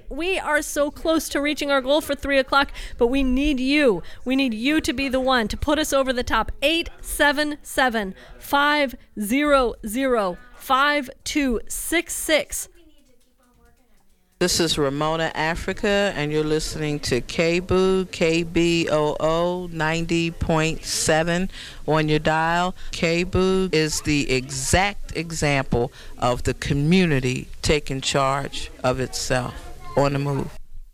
We are so close to reaching our goal for 3 o'clock, but we need you. We need you to be the one to put us over the top. 877-500-5266. This is Ramona Africa, and you're listening to KBOO, KBOO 90.7 on your dial. KBOO is the exact example of the community taking charge of itself on the move.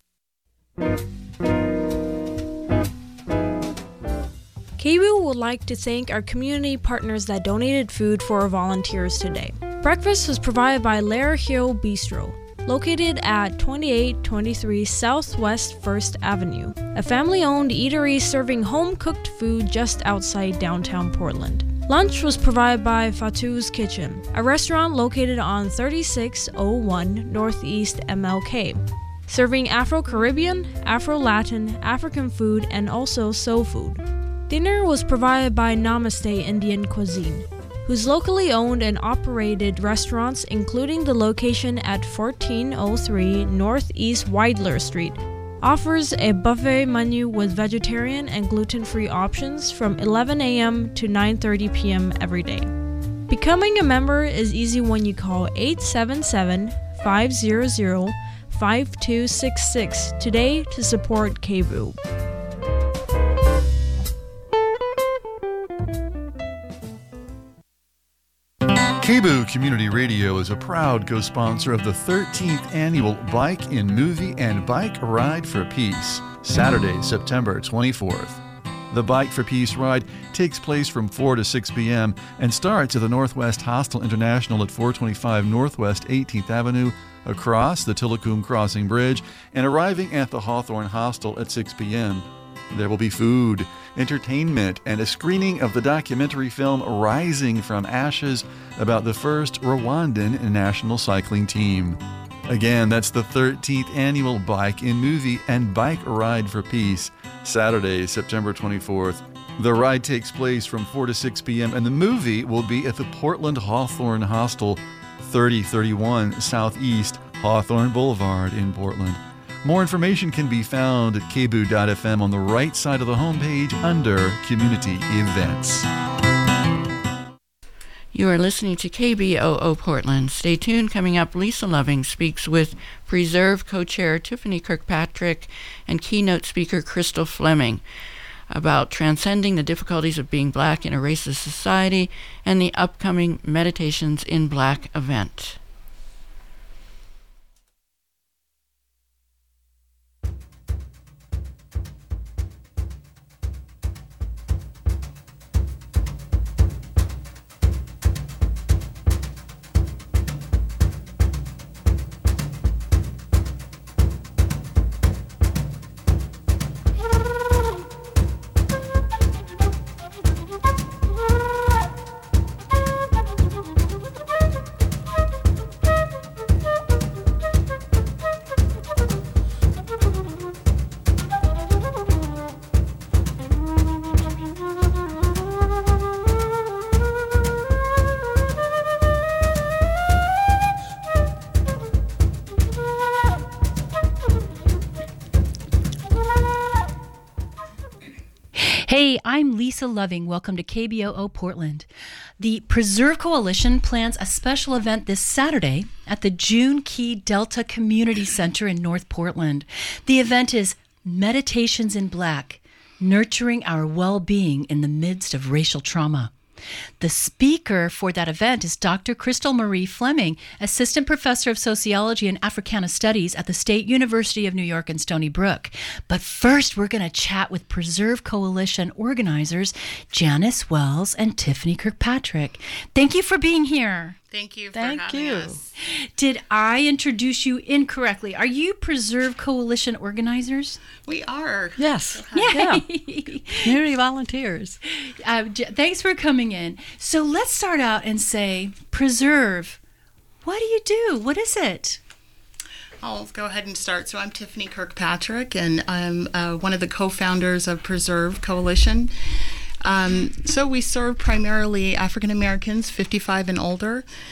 KBOO would like to thank our community partners that donated food for our volunteers today. Breakfast was provided by Lair Hill Bistro, located at 2823 Southwest 1st Avenue, a family-owned eatery serving home-cooked food just outside downtown Portland. Lunch was provided by Fatu's Kitchen, a restaurant located on 3601 Northeast MLK, serving Afro-Caribbean, Afro-Latin, African food, and also soul food. Dinner was provided by Namaste Indian Cuisine, whose locally owned and operated restaurants, including the location at 1403 Northeast Weidler Street, offers a buffet menu with vegetarian and gluten-free options from 11 a.m. to 9:30 p.m. every day. Becoming a member is easy when you call 877-500-5266 today to support KBOO. KBOO Community Radio is a proud co-sponsor of the 13th annual Bike in Movie and Bike Ride for Peace, Saturday, September 24th. The Bike for Peace ride takes place from 4 to 6 p.m. and starts at the Northwest Hostel International at 425 Northwest 18th Avenue, across the Tilikum Crossing Bridge, and arriving at the Hawthorne Hostel at 6 p.m. There will be food, entertainment, and a screening of the documentary film Rising from Ashes about the first Rwandan national cycling team. Again, that's the 13th annual Bike in Movie and Bike Ride for Peace, Saturday, September 24th. The ride takes place from 4 to 6 p.m. and the movie will be at the Portland Hawthorne Hostel, 3031 Southeast Hawthorne Boulevard in Portland. More information can be found at kboo.fm on the right side of the homepage under Community Events. You are listening to KBOO Portland. Stay tuned. Coming up, Lisa Loving speaks with Preserve co-chair Tiffany Kirkpatrick and keynote speaker Crystal Fleming about transcending the difficulties of being Black in a racist society and the upcoming Meditations in Black event. Hey, I'm Lisa Loving. Welcome to KBOO Portland. The Preserve Coalition plans a special event this Saturday at the June Key Delta Community Center in North Portland. The event is Meditations in Black, Nurturing Our Well-Being in the Midst of Racial Trauma. The speaker for that event is Dr. Crystal Marie Fleming, Assistant Professor of Sociology and Africana Studies at the State University of New York in Stony Brook. But first, we're going to chat with Preserve Coalition organizers Janice Wells and Tiffany Kirkpatrick. Thank you for being here. Thank you for having us. Did I introduce you incorrectly? Are you Preserve Coalition organizers? We are. Yes. Yay. Community volunteers. Thanks for coming in. So let's start out and say, Preserve, what do you do? What is it? I'll go ahead and start. So I'm Tiffany Kirkpatrick, and I'm one of the co-founders of Preserve Coalition. So we serve primarily African Americans, 55 and older,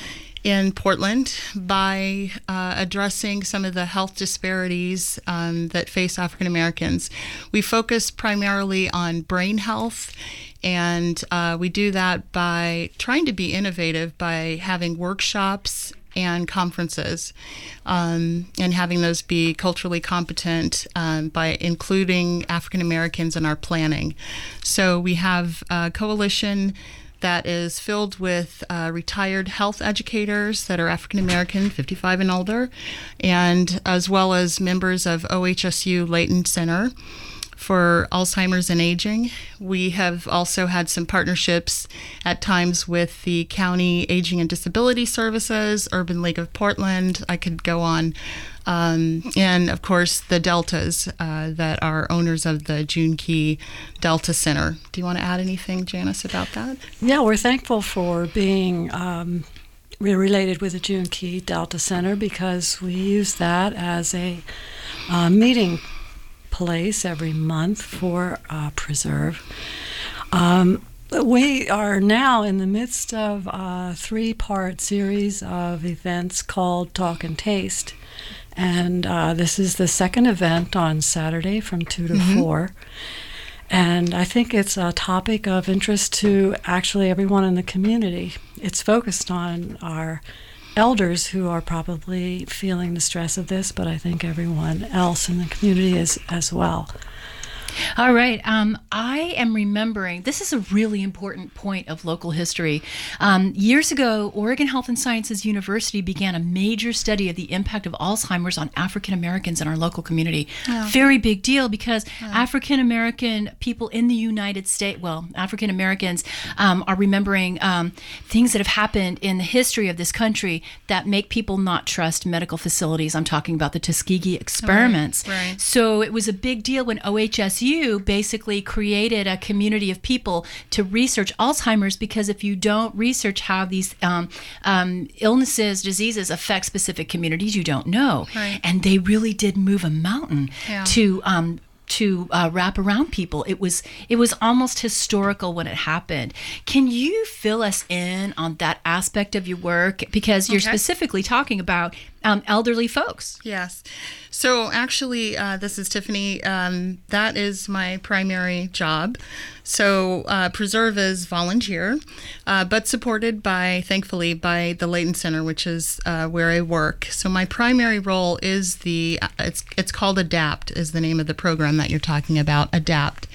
in Portland by addressing some of the health disparities that face African Americans. We focus primarily on brain health, and we do that by trying to be innovative by having workshops and conferences, and having those be culturally competent by including African Americans in our planning. So we have a coalition that is filled with retired health educators that are African American, 55 and older, and as well as members of OHSU Leighton Center for Alzheimer's and Aging. We have also had some partnerships at times with the County Aging and Disability Services, Urban League of Portland. I could go on. And of course, the Deltas that are owners of the June Key Delta Center. Do you want to add anything, Janice, about that? Yeah, we're thankful for being related with the June Key Delta Center because we use that as a meeting place every month for Preserve. We are now in the midst of a 3-part series of events called Talk and Taste. And this is the second event on Saturday from 2 to 4. And I think it's a topic of interest to actually everyone in the community. It's focused on our elders who are probably feeling the stress of this, but I think everyone else in the community is as well. All right. I am remembering, this is a really important point of local history. Years ago, Oregon Health and Sciences University began a major study of the impact of Alzheimer's on African Americans in our local community. Yeah. Very big deal because African American people in the United States, well, African Americans are remembering things that have happened in the history of this country that make people not trust medical facilities. I'm talking about the Tuskegee experiments. Right. So it was a big deal when OHSU basically created a community of people to research Alzheimer's, because if you don't research how these illnesses, diseases affect specific communities, you don't know. Right. And they really did move a mountain to wrap around people. It was almost historical when it happened. Can you fill us in on that aspect of your work? Because you're specifically talking about elderly folks. Yes. So actually, this is Tiffany. That is my primary job. So Preserve is volunteer, but supported thankfully by the Leighton Center, which is where I work. So my primary role is it's called ADAPT, is the name of the program that you're talking about. ADAPT,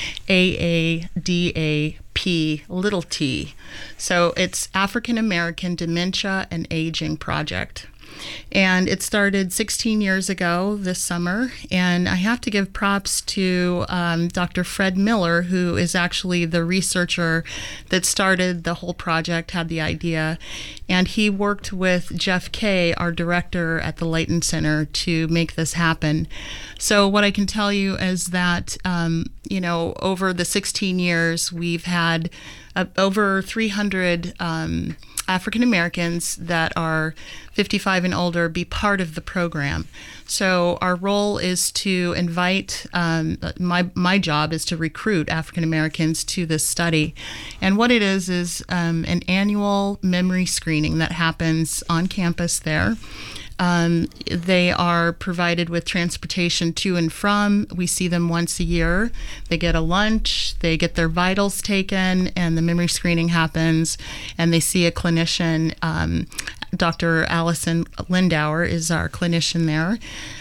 AADAP, little t. So it's African American Dementia and Aging Project. And it started 16 years ago this summer. And I have to give props to Dr. Fred Miller, who is actually the researcher that started the whole project, had the idea. And he worked with Jeff Kay, our director at the Leighton Center, to make this happen. So what I can tell you is that, over the 16 years, we've had over 300 African Americans that are 55 and older be part of the program. So our role is to invite, my job is to recruit African Americans to this study. And what it is an annual memory screening that happens on campus there. They are provided with transportation to and from. We see them once a year. They get a lunch, they get their vitals taken, and the memory screening happens, and they see a clinician. Dr. Allison Lindauer is our clinician there.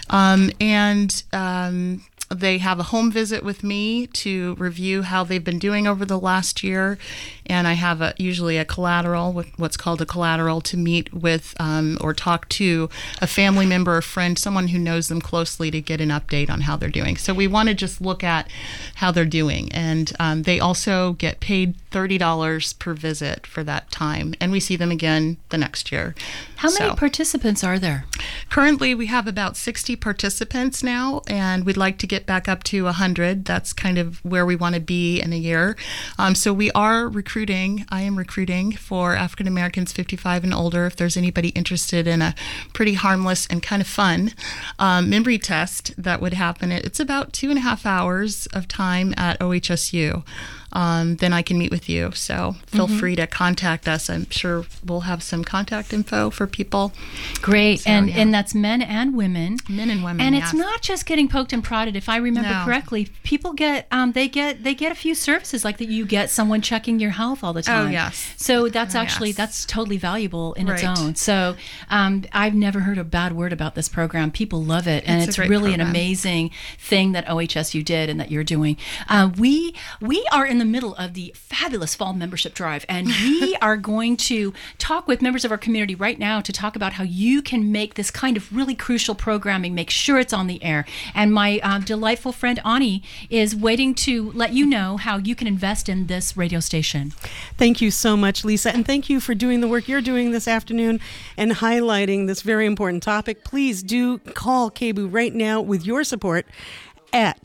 They have a home visit with me to review how they've been doing over the last year. And I have usually a collateral, what's called a collateral, to meet with or talk to a family member or friend, someone who knows them closely, to get an update on how they're doing. So we want to just look at how they're doing. And they also get paid $30 per visit for that time. And we see them again the next year. How many participants are there? Currently, we have about 60 participants now, and we'd like to get back up to 100. That's kind of where we want to be in a year. So we are recruiting. I am recruiting for African Americans 55 and older. If there's anybody interested in a pretty harmless and kind of fun memory test that would happen, it's about 2.5 hours of time at OHSU. then I can meet with you. So feel free to contact us. I'm sure we'll have some contact info for people. Great. So, and that's men and women. Men and women. And yes. it's not just getting poked and prodded. If I remember correctly, people get they get a few services like that. You get someone checking your health all the time. Oh, yes. So that's that's totally valuable in its Right. own. So I've never heard a bad word about this program. People love it, and it's a great really an program. amazing thing that OHSU did and that you're doing. We are in the middle of the fabulous fall membership drive, and we are going to talk with members of our community right now to talk about how you can make this kind of really crucial programming, make sure it's on the air. And my delightful friend Ani is waiting to let you know how you can invest in this radio station. Thank you so much, Lisa, and thank you for doing the work you're doing this afternoon and highlighting this very important topic. Please do call KBOO right now with your support at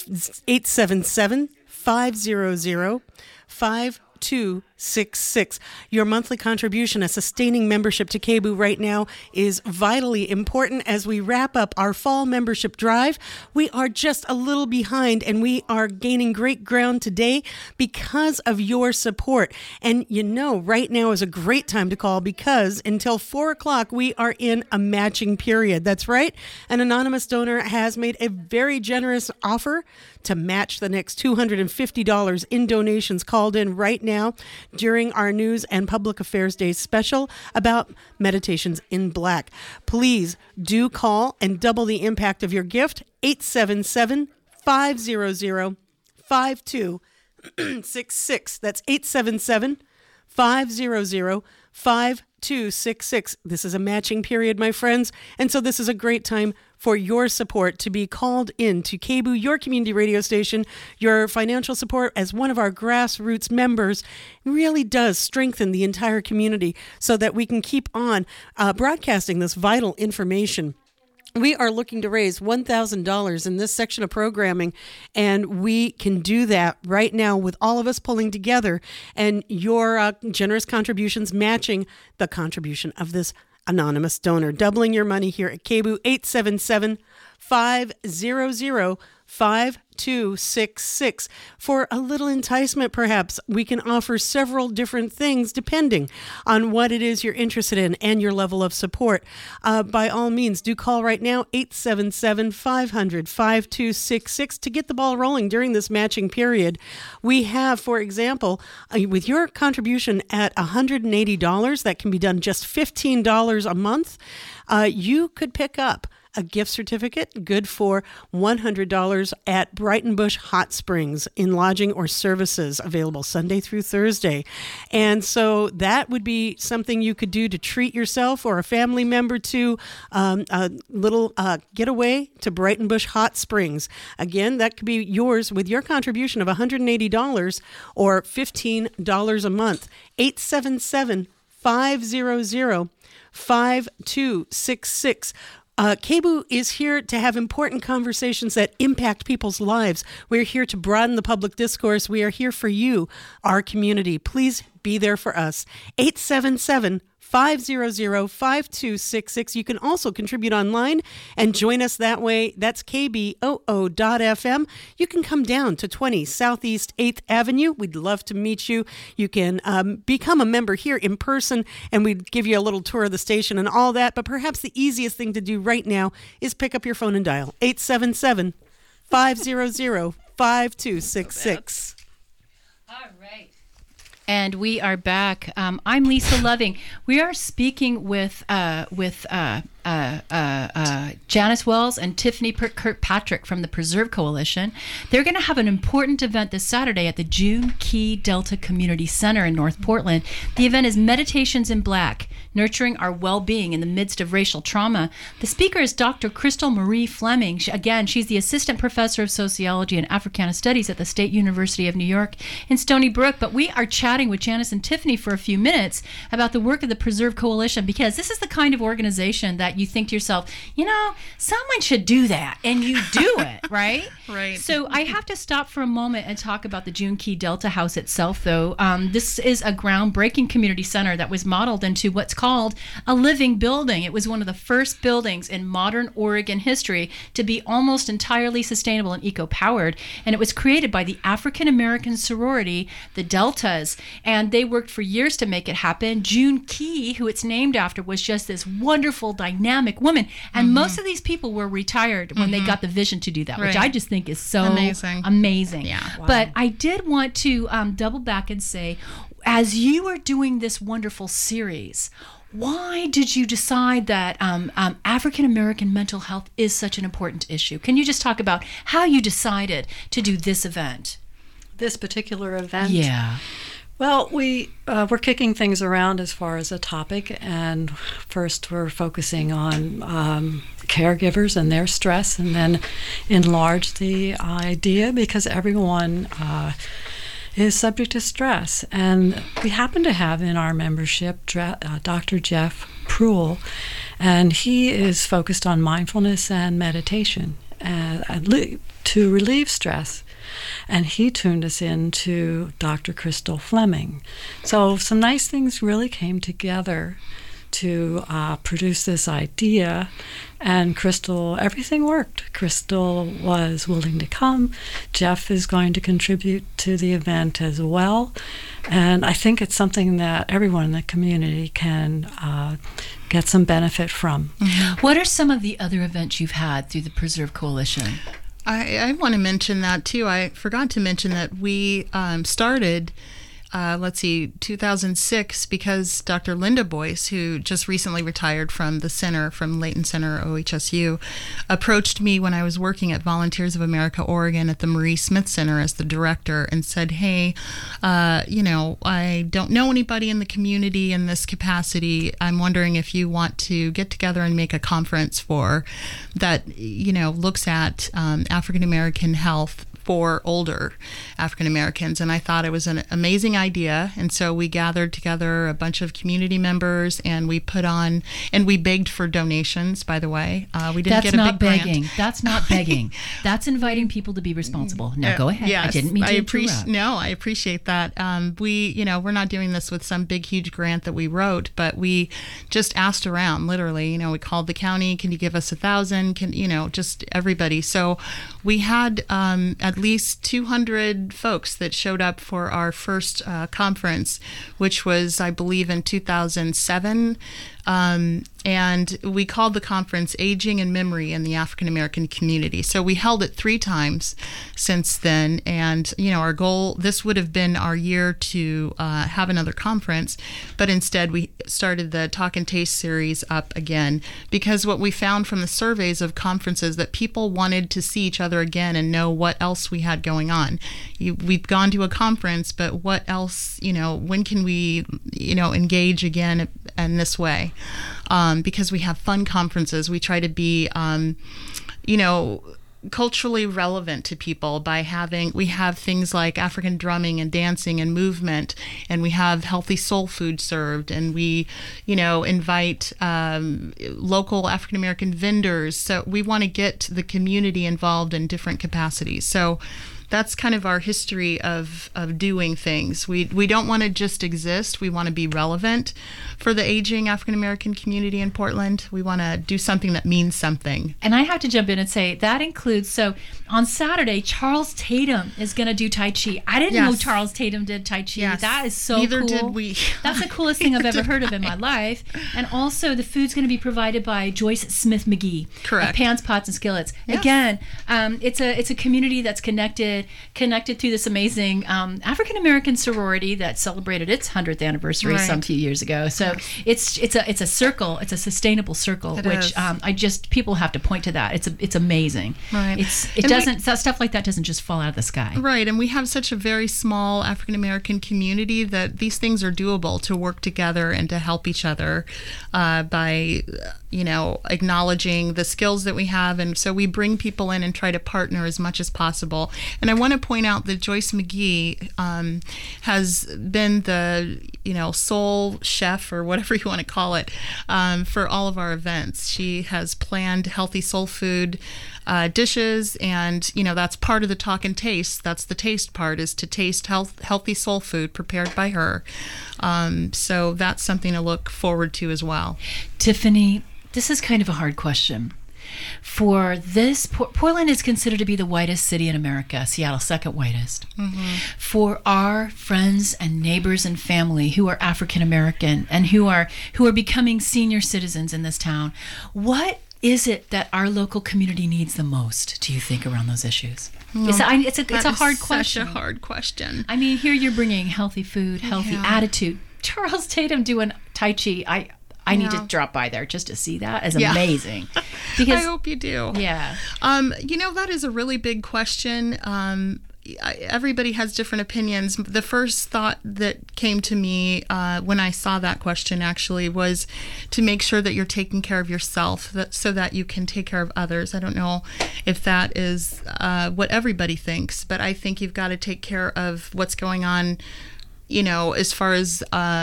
877-500-5266. Your monthly contribution, a sustaining membership to KBOO right now, is vitally important as we wrap up our fall membership drive. We are just a little behind, and we are gaining great ground today because of your support. And right now is a great time to call because until 4 o'clock, we are in a matching period. That's right. An anonymous donor has made a very generous offer to match the next $250 in donations called in right now during our News and Public Affairs Day special about Meditations in Black. Please do call and double the impact of your gift. 877-500-5266. That's 877-500-5266. This is a matching period, my friends, and so this is a great time for your support to be called in to KBOO, your community radio station. Your financial support as one of our grassroots members really does strengthen the entire community so that we can keep on broadcasting this vital information. We are looking to raise $1,000 in this section of programming, and we can do that right now with all of us pulling together and your generous contributions matching the contribution of this anonymous donor. Doubling your money here at KBOO, 877-500-5266. For a little enticement, perhaps, we can offer several different things depending on what it is you're interested in and your level of support. By all means, do call right now, 877-500-5266, to get the ball rolling during this matching period. We have, for example, with your contribution at $180, that can be done just $15 a month, you could pick up a gift certificate good for $100 at Brighton Bush Hot Springs in lodging or services, available Sunday through Thursday. And so that would be something you could do to treat yourself or a family member to a little getaway to Brighton Bush Hot Springs. Again, that could be yours with your contribution of $180 or $15 a month. 877-500-5266. KBOO is here to have important conversations that impact people's lives. We're here to broaden the public discourse. We are here for you, our community. Please be there for us. 877-500-5266. You can also contribute online and join us that way. That's KBOO.FM. You can come down to 20 Southeast 8th Avenue. We'd love to meet you. You can become a member here in person, and we'd give you a little tour of the station and all that. But perhaps the easiest thing to do right now is pick up your phone and dial 877-500-5266. All right. And we are back. I'm Lisa Loving. We are speaking with Janice Wells and Tiffany Kirkpatrick from the Preserve Coalition. They're going to have an important event this Saturday at the June Key Delta Community Center in North Portland. The event is Meditations in Black, Nurturing Our Well-Being in the Midst of Racial Trauma. The speaker is Dr. Crystal Marie Fleming. She's the Assistant Professor of Sociology and Africana Studies at the State University of New York in Stony Brook. But we are chatting with Janice and Tiffany for a few minutes about the work of the Preserve Coalition, because this is the kind of organization that that, you think to yourself, someone should do that, and you do it, right? Right. So I have to stop for a moment and talk about the June Key Delta House itself, though. This is a groundbreaking community center that was modeled into what's called a living building. It was one of the first buildings in modern Oregon history to be almost entirely sustainable and eco-powered, and it was created by the African American sorority, the Deltas, and they worked for years to make it happen. June Key, who it's named after, was just this wonderful, dynamic woman, and most of these people were retired when they got the vision to do that, which I just think is so amazing. Yeah. Wow. But I did want to double back and say, as you were doing this wonderful series, why did you decide that African American mental health is such an important issue? Can you just talk about how you decided to do this event? This particular event? Yeah. Well, we're kicking things around as far as a topic, and first we're focusing on caregivers and their stress, and then enlarge the idea because everyone is subject to stress. And we happen to have in our membership Dr. Jeff Pruill, and he is focused on mindfulness and meditation to relieve stress. And he tuned us into Dr. Crystal Fleming. So some nice things really came together to produce this idea. And Crystal, everything worked. Crystal was willing to come. Jeff is going to contribute to the event as well. And I think it's something that everyone in the community can get some benefit from. What are some of the other events you've had through the Preserve Coalition? I want to mention that too. I forgot to mention that we started, 2006, because Dr. Linda Boyce, who just recently retired from the center, from Layton Center, OHSU, approached me when I was working at Volunteers of America, Oregon, at the Marie Smith Center as the director, and said, hey, I don't know anybody in the community in this capacity. I'm wondering if you want to get together and make a conference for that, looks at African American health for older African Americans. And I thought it was an amazing idea. And so we gathered together a bunch of community members, and we put on, and we begged for donations, by the way. We didn't get a big grant. That's not begging. That's inviting people to be responsible. Now go ahead. Yes, I didn't mean to interrupt. No, I appreciate that. We're not doing this with some big, huge grant that we wrote, but we just asked around, literally. We called the county, can you give us 1,000? Just everybody. So we had at least 200 folks that showed up for our first conference, which was, I believe, in 2007. And we called the conference Aging and Memory in the African American Community. So we held it 3 times since then. And, our goal, this would have been our year to have another conference, but instead we started the Talk and Taste series up again, because what we found from the surveys of conferences that people wanted to see each other again and know what else we had going on. We've gone to a conference, but what else, when can we, engage again in this way? Because we have fun conferences. We try to be, culturally relevant to people by we have things like African drumming and dancing and movement, and we have healthy soul food served, and we, invite local African American vendors. So we want to get the community involved in different capacities. So that's kind of our history of doing things. We don't want to just exist. We want to be relevant for the aging African American community in Portland. We want to do something that means something. And I have to jump in and say that includes, so on Saturday, Charles Tatum is going to do Tai Chi. I didn't know Charles Tatum did Tai Chi. Yes. That is so Neither cool. did we. That's the coolest thing I've ever heard of in my life. And also the food's going to be provided by Joyce Smith McGee. Correct. Of Pans, Pots, and Skillets. Yes. Again, it's a community that's connected through this amazing African American sorority that celebrated its 100th anniversary some few years ago. So it's a circle. It's a sustainable circle, which people have to point to that. It's amazing. Right. Stuff like that doesn't just fall out of the sky. Right. And we have such a very small African American community that these things are doable, to work together and to help each other by acknowledging the skills that we have. And so we bring people in and try to partner as much as possible. And I want to point out that Joyce McGee has been the, sole chef, or whatever you want to call it, for all of our events. She has planned healthy soul food dishes, and that's part of the talk and taste. That's the taste part, is to taste healthy soul food prepared by her. So that's something to look forward to as well. Tiffany, this is kind of a hard question. For this, Portland is considered to be the whitest city in America, Seattle second whitest. Mm-hmm. For our friends and neighbors and family who are African American and who are becoming senior citizens in this town, what is it that our local community needs the most, do you think, around those issues? It's a hard question. Such a hard question. I mean, here you're bringing healthy food, healthy attitude. Charles Tatum doing Tai Chi. I need to drop by there just to see that. It's amazing. Because, I hope you do. Yeah. That is a really big question. Everybody has different opinions. The first thought that came to me when I saw that question actually was to make sure that you're taking care of yourself so that you can take care of others. I don't know if that is what everybody thinks, but I think you've got to take care of what's going on, as far as,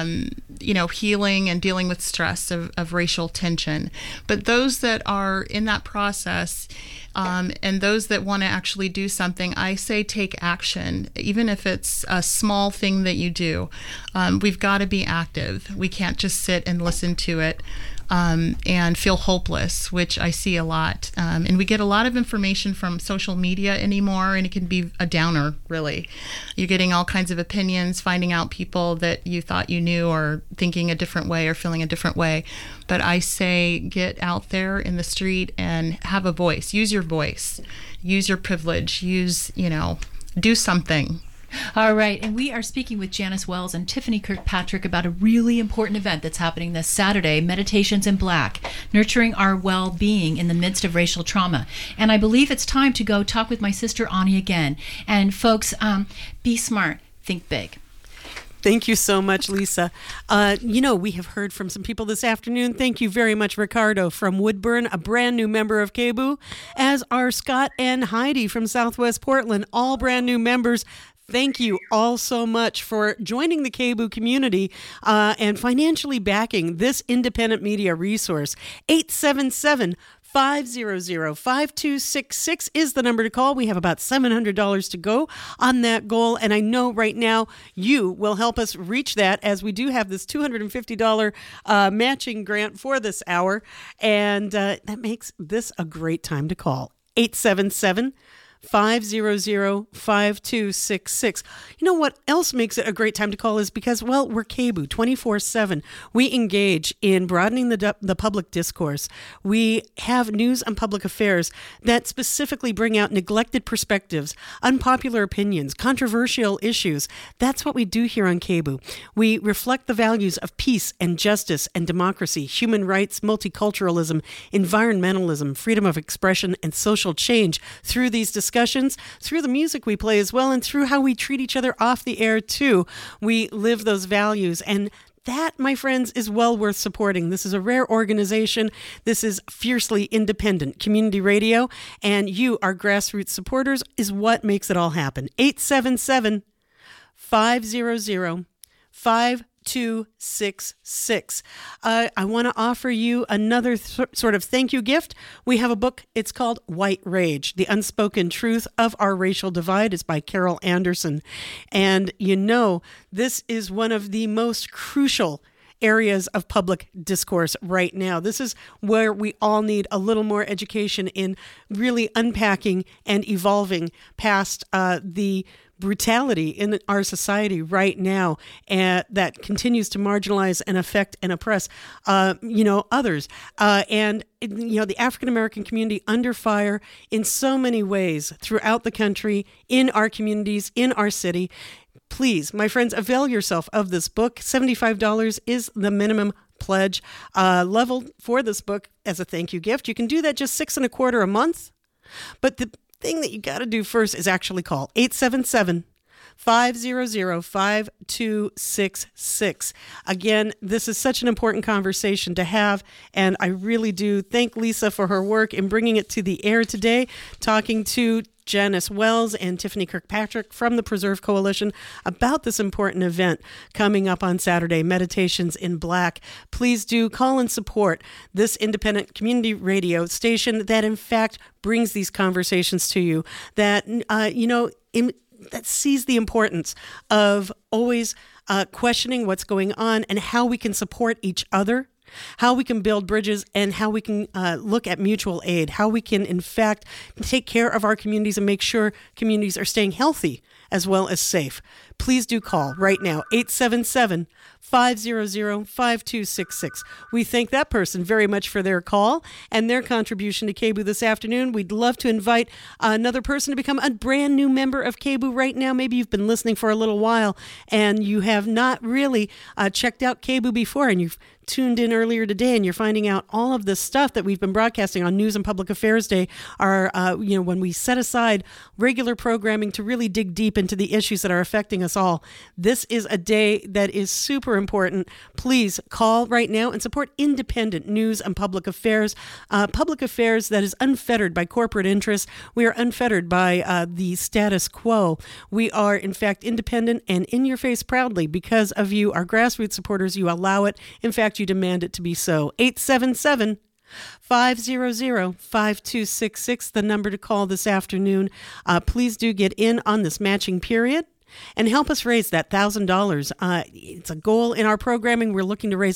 healing and dealing with stress of racial tension. But those that are in that process, and those that want to actually do something, I say take action, even if it's a small thing that you do. We've got to be active. We can't just sit and listen to it and feel hopeless, which I see a lot. And we get a lot of information from social media anymore, and it can be a downer, really. You're getting all kinds of opinions, finding out people that you thought you knew are thinking a different way or feeling a different way. But I say get out there in the street and have a voice. Use your voice. Use your privilege. Do something. All right, and we are speaking with Janice Wells and Tiffany Kirkpatrick about a really important event that's happening this Saturday, Meditations in Black, Nurturing Our Well-Being in the Midst of Racial Trauma. And I believe it's time to go talk with my sister Ani again. And folks, be smart, think big. Thank you so much, Lisa. We have heard from some people this afternoon. Thank you very much, Ricardo from Woodburn, a brand new member of KBOO, as are Scott and Heidi from Southwest Portland, all brand new members. Thank you all so much for joining the KBOO community and financially backing this independent media resource. 877-500-5266 is the number to call. We have about $700 to go on that goal, and I know right now you will help us reach that, as we do have this $250 matching grant for this hour, and that makes this a great time to call. 877-500-5266. You know what else makes it a great time to call is because, we're KBOO 24/7. We engage in broadening the public discourse. We have news and public affairs that specifically bring out neglected perspectives, unpopular opinions, controversial issues. That's what we do here on KBOO. We reflect the values of peace and justice and democracy, human rights, multiculturalism, environmentalism, freedom of expression, and social change through these discussions, through the music we play as well, and through how we treat each other off the air too. We live those values, and that, my friends, is well worth supporting. This is a rare organization. This is fiercely independent community radio, and you, our grassroots supporters, is what makes it all happen. 877-500-5266. I want to offer you another sort of thank you gift. We have a book. It's called White Rage, The Unspoken Truth of Our Racial Divide. It's by Carol Anderson. And this is one of the most crucial areas of public discourse right now. This is where we all need a little more education in really unpacking and evolving past the brutality in our society right now, and that continues to marginalize and affect and oppress, others. The African American community under fire in so many ways throughout the country, in our communities, in our city. Please, my friends, avail yourself of this book. $75 is the minimum pledge level for this book as a thank you gift. You can do that just $6.25 a month. But the thing that you got to do first is actually call 877-500-5266. 500-5266. Again, this is such an important conversation to have, and I really do thank Lisa for her work in bringing it to the air today, talking to Janice Wells and Tiffany Kirkpatrick from the Preserve Coalition about this important event coming up on Saturday, Meditations in Black. Please do call and support this independent community radio station that, in fact, brings these conversations to you, that, that sees the importance of always questioning what's going on and how we can support each other, how we can build bridges, and how we can look at mutual aid, how we can, in fact, take care of our communities and make sure communities are staying healthy as well as safe. Please do call right now, 877-500-5266. We thank that person very much for their call and their contribution to KBOO this afternoon. We'd love to invite another person to become a brand new member of KBOO right now. Maybe you've been listening for a little while and you have not really checked out KBOO before, and you've tuned in earlier today and you're finding out all of this stuff that we've been broadcasting on News and Public Affairs Day, when we set aside regular programming to really dig deep into the issues that are affecting us all. This is a day that is super important. Please call right now and support independent news and public affairs that is unfettered by corporate interests. We are unfettered by the status quo. We are, in fact, independent and in your face proudly because of you, our grassroots supporters. You allow it. In fact, you demand it to be so. 877-500-5266, the number to call this afternoon. Please do get in on this matching period and help us raise that $1,000. It's a goal in our programming. We're looking to raise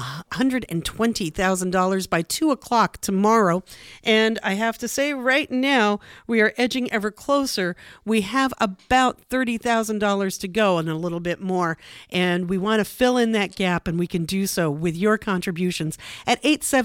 $120,000 by 2 o'clock tomorrow. And I have to say right now, we are edging ever closer. We have about $30,000 to go and a little bit more. And we want to fill in that gap, and we can do so with your contributions at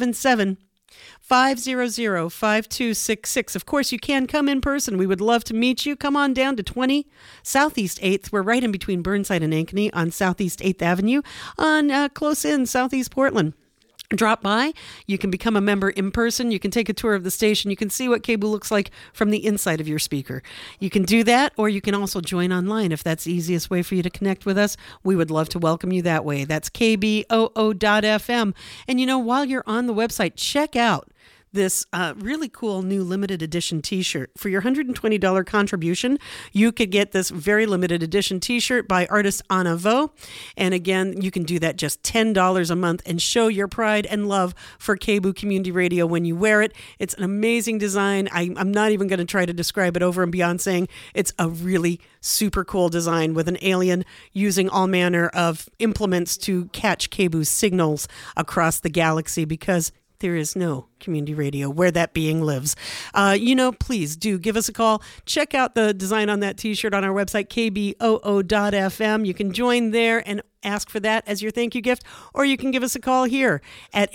877-500-5266. Of course, you can come in person. We would love to meet you. Come on down to 20 Southeast 8th. We're right in between Burnside and Ankeny on Southeast 8th Avenue on close in Southeast Portland. Drop by. You can become a member in person. You can take a tour of the station. You can see what KBOO looks like from the inside of your speaker. You can do that, or you can also join online if that's the easiest way for you to connect with us. We would love to welcome you that way. That's KBOO.FM. And while you're on the website, check out this really cool new limited edition t-shirt. For your $120 contribution, you could get this very limited edition t-shirt by artist Anna Vo. And again, you can do that just $10 a month and show your pride and love for KBOO Community Radio when you wear it. It's an amazing design. I'm not even going to try to describe it over and beyond saying it's a really super cool design with an alien using all manner of implements to catch KBOO's signals across the galaxy, because there is no community radio where that being lives. Please do give us a call. Check out the design on that t-shirt on our website, kboo.fm. You can join there and ask for that as your thank you gift, or you can give us a call here at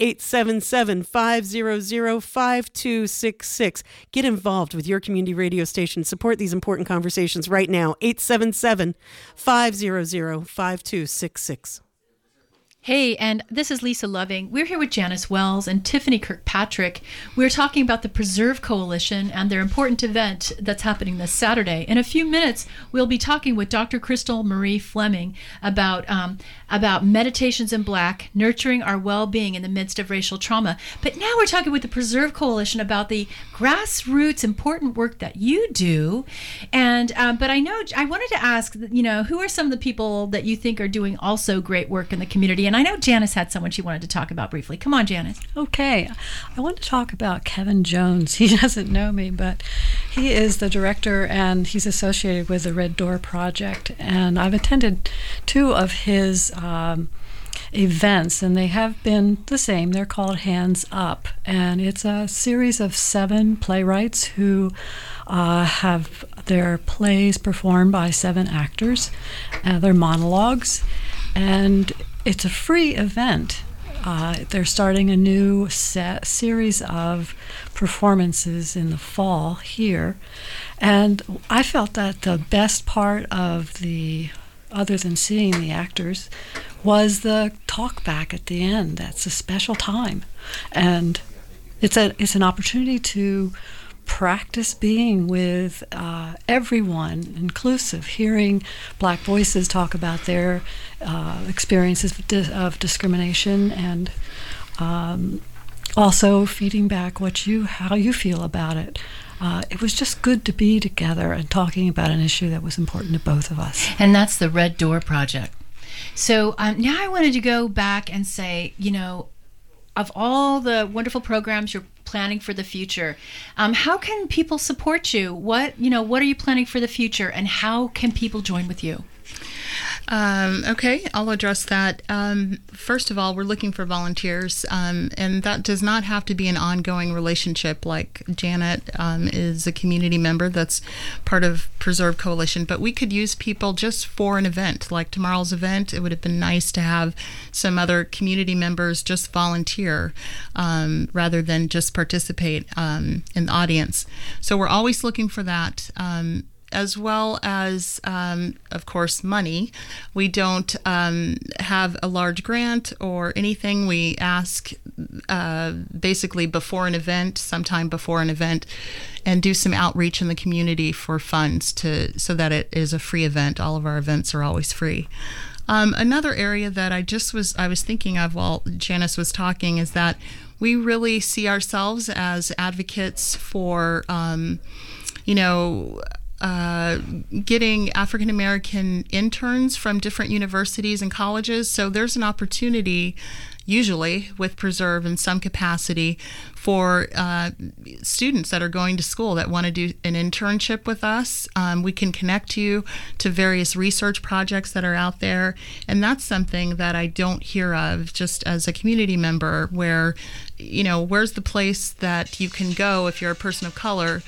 877-500-5266. Get involved with your community radio station. Support these important conversations right now. 877-500-5266. Hey, and this is Lisa Loving. We're here with Janice Wells and Tiffany Kirkpatrick. We're talking about the Preserve Coalition and their important event that's happening this Saturday. In a few minutes, we'll be talking with Dr. Crystal Marie Fleming about Meditations in Black, nurturing our well-being in the midst of racial trauma. But now we're talking with the Preserve Coalition about the grassroots important work that you do. And but I wanted to ask, who are some of the people that you think are doing also great work in the community? And I know Janice had someone she wanted to talk about briefly. Come on, Janice. Okay. I want to talk about Kevin Jones. He doesn't know me, but he is the director and he's associated with the Red Door Project. And I've attended 2 of his events, and they have been the same. They're called Hands Up. And it's a series of 7 playwrights who have their plays performed by 7 actors, their monologues. And it's a free event. They're starting a new series of performances in the fall here. And I felt that the best part of other than seeing the actors, was the talk back at the end. That's a special time. And it's an opportunity to practice being with everyone, inclusive, hearing Black voices talk about their experiences of discrimination, and also feeding back how you feel about it. It was just good to be together and talking about an issue that was important to both of us. And that's the Red Door Project. So now I wanted to go back and say, of all the wonderful programs you're planning for the future, how can people support you? What are you planning for the future, and how can people join with you? Okay, I'll address that. First of all, we're looking for volunteers, and that does not have to be an ongoing relationship. Like Janet is a community member that's part of Preserve Coalition, but we could use people just for an event, like tomorrow's event. It would have been nice to have some other community members just volunteer rather than just participate in the audience. So we're always looking for that. As well as, of course, money. We don't have a large grant or anything. We ask basically before an event, sometime before an event, and do some outreach in the community for funds so that it is a free event. All of our events are always free. Another area that I was thinking of while Janice was talking is that we really see ourselves as advocates for, getting African American interns from different universities and colleges. So there's an opportunity, usually with Preserve in some capacity, for students that are going to school that want to do an internship with us. We can connect you to various research projects that are out there. And that's something that I don't hear of just as a community member, where, where's the place that you can go if you're a person of color?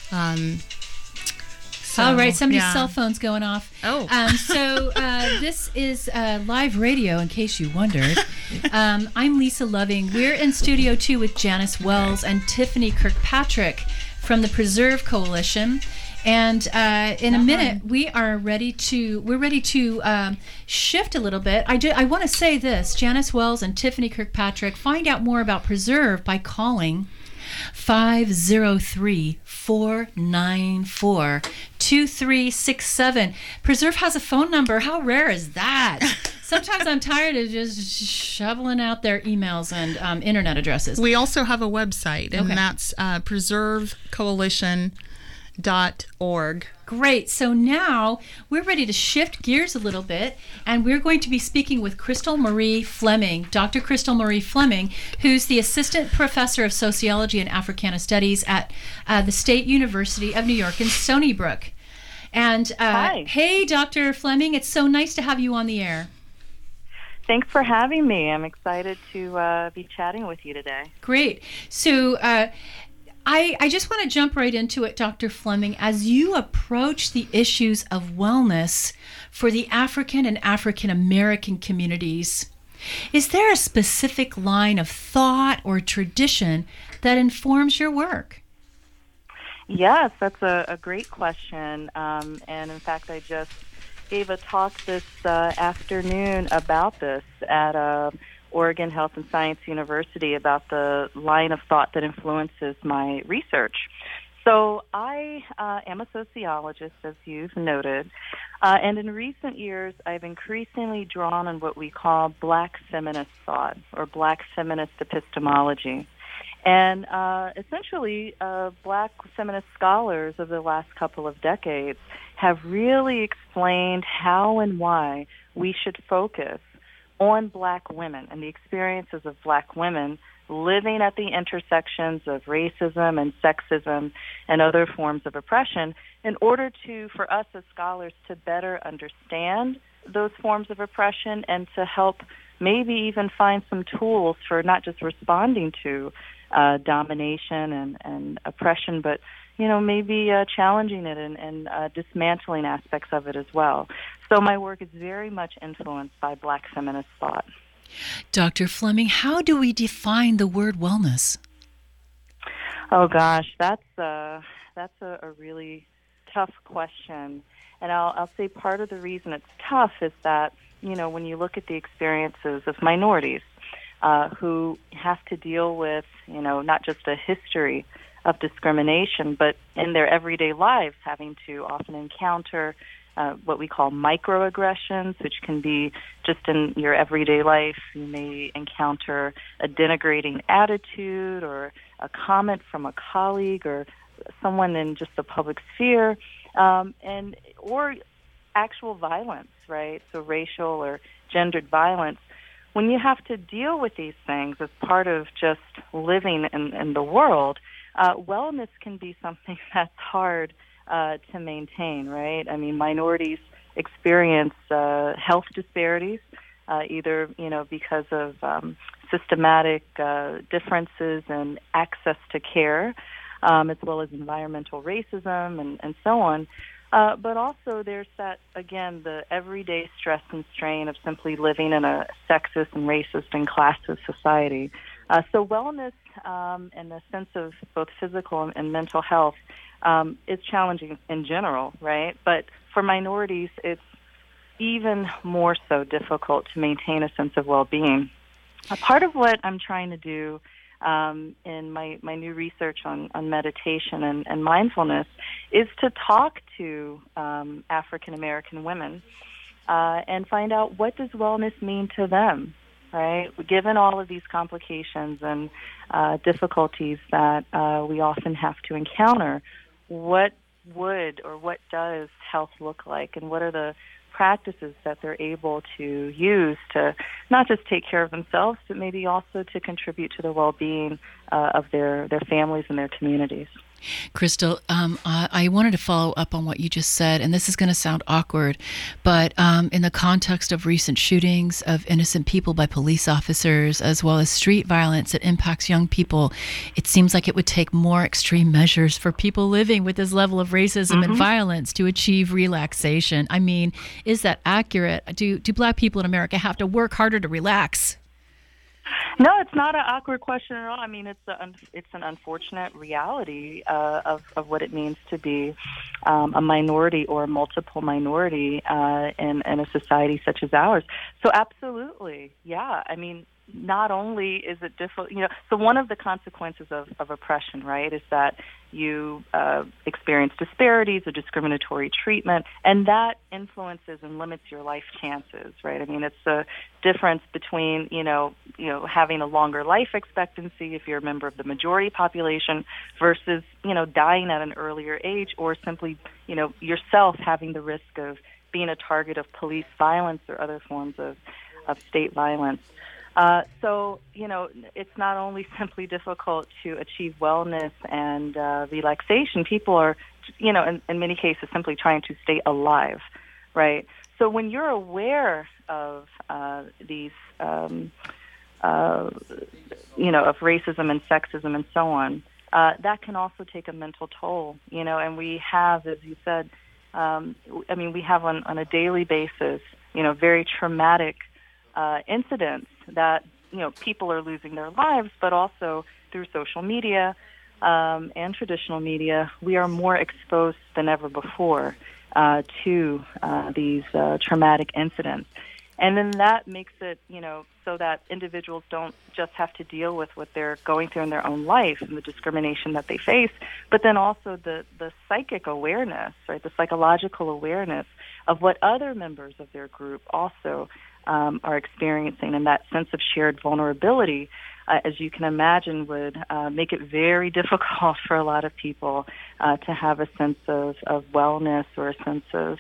All right, somebody's cell phone's going off. Oh. This is live radio, in case you wondered. I'm Lisa Loving. Re're in Studio 2 with Janice Wells and Tiffany Kirkpatrick from the Preserve Coalition. And in a minute, we're ready to shift a little bit. I want to say this: Janice Wells and Tiffany Kirkpatrick. Find out more about Preserve by calling 503-494-2367. Preserve has a phone number. How rare is that? Sometimes I'm tired of just shoveling out their emails and internet addresses. We also have a website, and that's preservecoalition.org. Great. So now we're ready to shift gears a little bit, and we're going to be speaking with Crystal Marie Fleming, Dr. Crystal Marie Fleming, who's the Assistant Professor of Sociology and Africana Studies at the State University of New York in Stony Brook. And Hi. Hey, Dr. Fleming, it's so nice to have you on the air. Thanks for having me. I'm excited to be chatting with you today. Great. So I just want to jump right into it, Dr. Fleming. As you approach the issues of wellness for the African and African American communities, is there a specific line of thought or tradition that informs your work? Yes, that's a great question. And in fact, I just gave a talk this afternoon about this at Oregon Health and Science University about the line of thought that influences my research. So I am a sociologist, as you've noted, and in recent years I've increasingly drawn on what we call Black feminist thought or Black feminist epistemology. And essentially, Black feminist scholars of the last couple of decades have really explained how and why we should focus on Black women and the experiences of Black women living at the intersections of racism and sexism and other forms of oppression in order for us as scholars to better understand those forms of oppression and to help maybe even find some tools for not just responding to domination and oppression, but maybe challenging it and dismantling aspects of it as well. So my work is very much influenced by Black feminist thought. Dr. Fleming, how do we define the word wellness? Oh gosh, that's a really tough question. And I'll say part of the reason it's tough is that, when you look at the experiences of minorities, who have to deal with, not just a history of discrimination, but in their everyday lives having to often encounter what we call microaggressions, which can be just in your everyday life. You may encounter a denigrating attitude or a comment from a colleague or someone in just the public sphere, or actual violence, right? So racial or gendered violence. When you have to deal with these things as part of just living in the world, wellness can be something that's hard to maintain, right? I mean, minorities experience health disparities, either, because of systematic differences in access to care, as well as environmental racism and so on. But also there's that, again, the everyday stress and strain of simply living in a sexist and racist and classist society. So wellness and the sense of both physical and mental health is challenging in general, right? But for minorities, it's even more so difficult to maintain a sense of well-being. A part of what I'm trying to do in my new research on meditation and mindfulness is to talk to African American women and find out, what does wellness mean to them, right? Given all of these complications and difficulties that we often have to encounter, what does health look like, and what are the practices that they're able to use to not just take care of themselves, but maybe also to contribute to the well-being of their families and their communities. Crystal, I wanted to follow up on what you just said, and this is going to sound awkward, but in the context of recent shootings of innocent people by police officers, as well as street violence that impacts young people, it seems like it would take more extreme measures for people living with this level of racism and violence to achieve relaxation. I mean, is that accurate? Do Black people in America have to work harder to relax? No, it's not an awkward question at all. I mean, it's an unfortunate reality of what it means to be a minority or a multiple minority in a society such as ours. So absolutely, yeah. I mean, not only is it difficult, so one of the consequences of oppression, right, is that you experience disparities or discriminatory treatment, and that influences and limits your life chances, right? I mean, it's the difference between, having a longer life expectancy if you're a member of the majority population versus, dying at an earlier age, or simply, yourself having the risk of being a target of police violence or other forms of state violence. So, it's not only simply difficult to achieve wellness and relaxation. People are, in many cases, simply trying to stay alive, right? So when you're aware of these, of racism and sexism and so on, that can also take a mental toll, and we have, as you said, we have on a daily basis, very traumatic incidents that, people are losing their lives, but also through social media and traditional media, we are more exposed than ever before to these traumatic incidents. And then that makes it, so that individuals don't just have to deal with what they're going through in their own life and the discrimination that they face, but then also the psychic awareness, right, the psychological awareness of what other members of their group also are experiencing, and that sense of shared vulnerability, as you can imagine, would make it very difficult for a lot of people to have a sense of wellness or a sense of,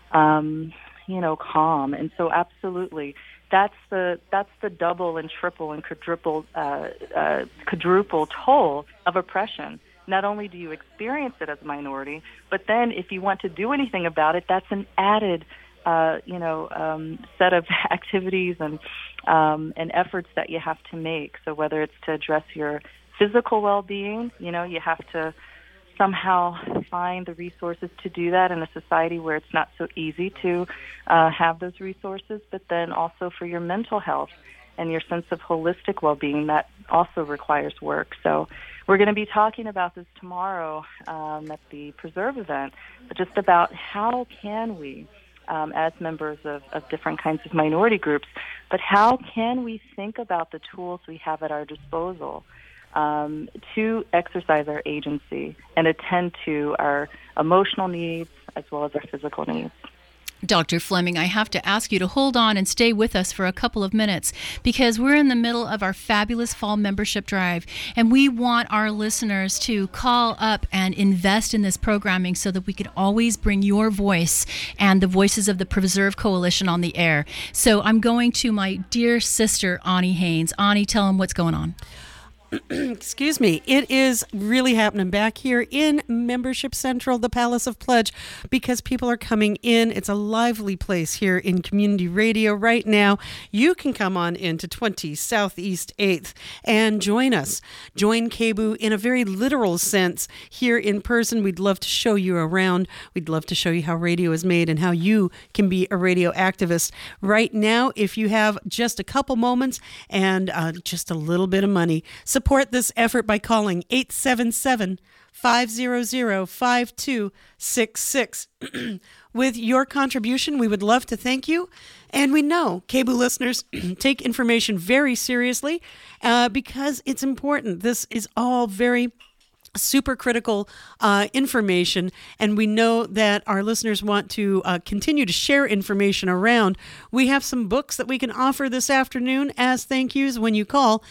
calm. And so, absolutely, that's the double and triple and quadruple toll of oppression. Not only do you experience it as a minority, but then if you want to do anything about it, that's an added set of activities and efforts that you have to make. So whether it's to address your physical well-being, you have to somehow find the resources to do that in a society where it's not so easy to have those resources, but then also for your mental health and your sense of holistic well-being, that also requires work. So we're going to be talking about this tomorrow at the Preserve event, but just about how can we, as members of different kinds of minority groups, but how can we think about the tools we have at our disposal to exercise our agency and attend to our emotional needs as well as our physical needs. Dr. Fleming, I have to ask you to hold on and stay with us for a couple of minutes because we're in the middle of our fabulous fall membership drive, and we want our listeners to call up and invest in this programming so that we can always bring your voice and the voices of the Preserve Coalition on the air. So I'm going to my dear sister, Ani Haynes. Ani, tell them what's going on. Excuse me. It is really happening back here in Membership Central, the Palace of Pledge, because people are coming in. It's a lively place here in community radio right now. You can come on into 20 Southeast 8th and join us. Join KBOO in a very literal sense here in person. We'd love to show you around. We'd love to show you how radio is made and how you can be a radio activist. Right now, if you have just a couple moments and just a little bit of money, support this effort by calling 877-500-5266. With your contribution, we would love to thank you. And we know KBOO listeners take information very seriously because it's important. This is all very super critical information, and we know that our listeners want to continue to share information around. We have some books that we can offer this afternoon as thank yous when you call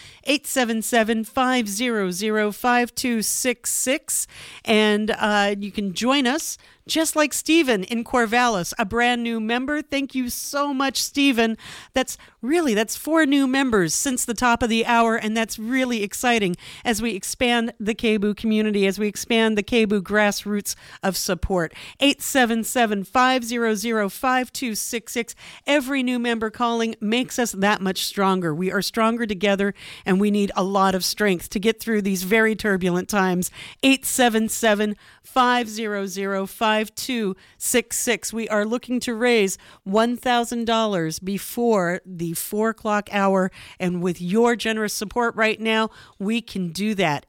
877-500-5266, and you can join us just like Stephen in Corvallis, a brand new member. Thank you so much, Stephen. That's 4 new members since the top of the hour, and that's really exciting as we expand the KBOO community, as we expand the KBOO grassroots of support. 877-500-5266. Every new member calling makes us that much stronger. We are stronger together, and we need a lot of strength to get through these very turbulent times. 877-500-5266. We are looking to raise $1,000 before the 4 o'clock hour, and with your generous support right now, we can do that.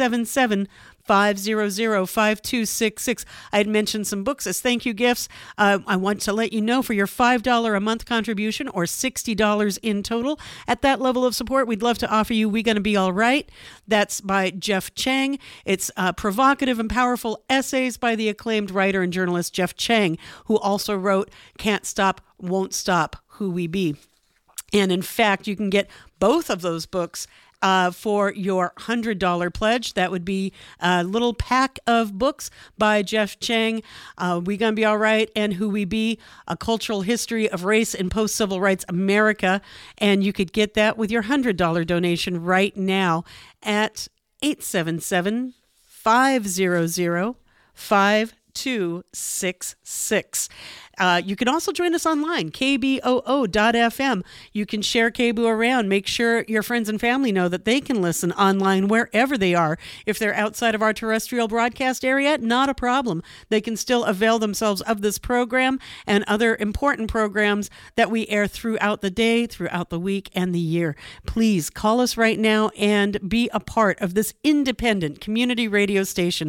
877-500-5266. I had mentioned some books as thank you gifts. I want to let you know for your $5 a month contribution or $60 in total. At that level of support, we'd love to offer you We Gonna Be All Right. That's by Jeff Chang. It's provocative and powerful essays by the acclaimed writer and journalist Jeff Chang, who also wrote Can't Stop, Won't Stop, Who We Be. And in fact, you can get both of those books for your $100 pledge. That would be a little pack of books by Jeff Chang, We Gonna Be All Right, and Who We Be, A Cultural History of Race in Post-Civil Rights America. And you could get that with your $100 donation right now at 877-500-5266. You can also join us online, kboo.fm. You can share KBOO around. Make sure your friends and family know that they can listen online wherever they are. If they're outside of our terrestrial broadcast area, not a problem. They can still avail themselves of this program and other important programs that we air throughout the day, throughout the week, and the year. Please call us right now and be a part of this independent community radio station.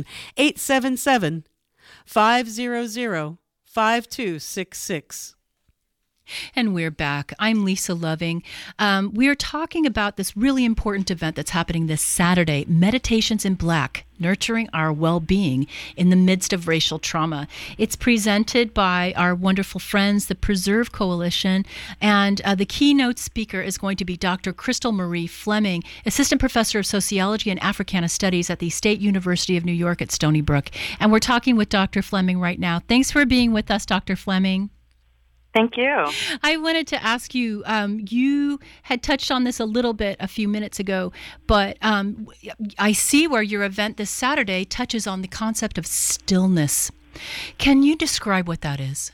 877-500-5266. And we're back. I'm Lisa Loving. We are talking about this really important event that's happening this Saturday, Meditations in Black, Nurturing Our Well-Being in the Midst of Racial Trauma. It's presented by our wonderful friends, the Preserve Coalition, and the keynote speaker is going to be Dr. Crystal Marie Fleming, Assistant Professor of Sociology and Africana Studies at the State University of New York at Stony Brook. And we're talking with Dr. Fleming right now. Thanks for being with us, Dr. Fleming. Thank you. I wanted to ask you, you had touched on this a little bit a few minutes ago, but I see where your event this Saturday touches on the concept of stillness. Can you describe what that is?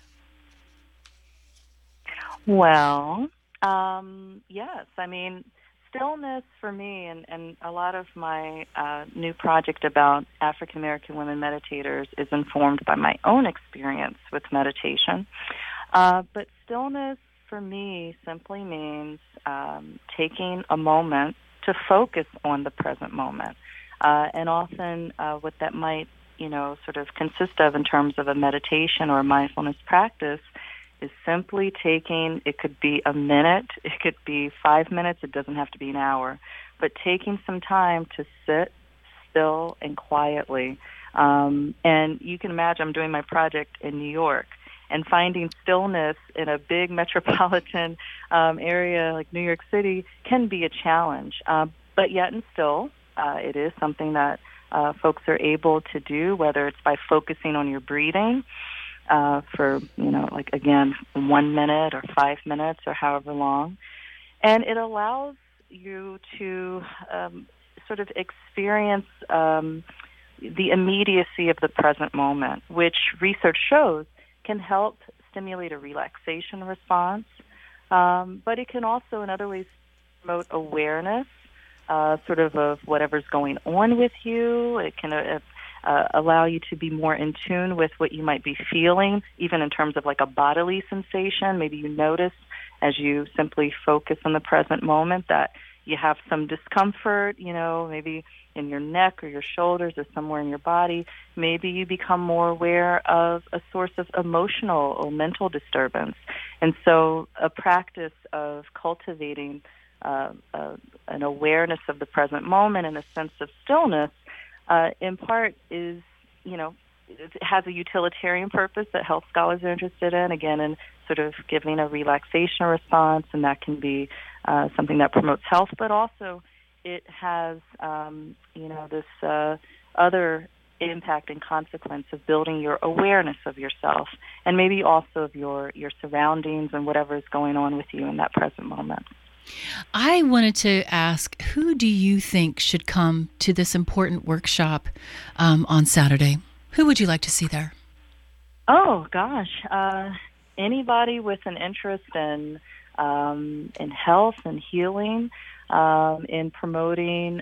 Well, yes. I mean, stillness for me and a lot of my new project about African American women meditators is informed by my own experience with meditation. But stillness for me simply means taking a moment to focus on the present moment. And often what that might, sort of consist of in terms of a meditation or a mindfulness practice is simply taking, it could be a minute, it could be 5 minutes, it doesn't have to be an hour, but taking some time to sit still and quietly. And you can imagine I'm doing my project in New York, and finding stillness in a big metropolitan area like New York City can be a challenge. But yet and still, it is something that folks are able to do, whether it's by focusing on your breathing for, like, again, 1 minute or 5 minutes or however long. And it allows you to sort of experience the immediacy of the present moment, which research shows can help stimulate a relaxation response, but it can also in other ways promote awareness sort of whatever's going on with you. It can allow you to be more in tune with what you might be feeling, even in terms of like a bodily sensation. Maybe you notice as you simply focus on the present moment that you have some discomfort, maybe in your neck or your shoulders or somewhere in your body. Maybe you become more aware of a source of emotional or mental disturbance. And so a practice of cultivating an awareness of the present moment and a sense of stillness, in part is, it has a utilitarian purpose that health scholars are interested in, again, in sort of giving a relaxation response, and that can be something that promotes health, but also it has, this other impact and consequence of building your awareness of yourself and maybe also of your surroundings and whatever is going on with you in that present moment. I wanted to ask, who do you think should come to this important workshop on Saturday? Who would you like to see there? Oh, gosh. Anybody with an interest in health and healing, in promoting,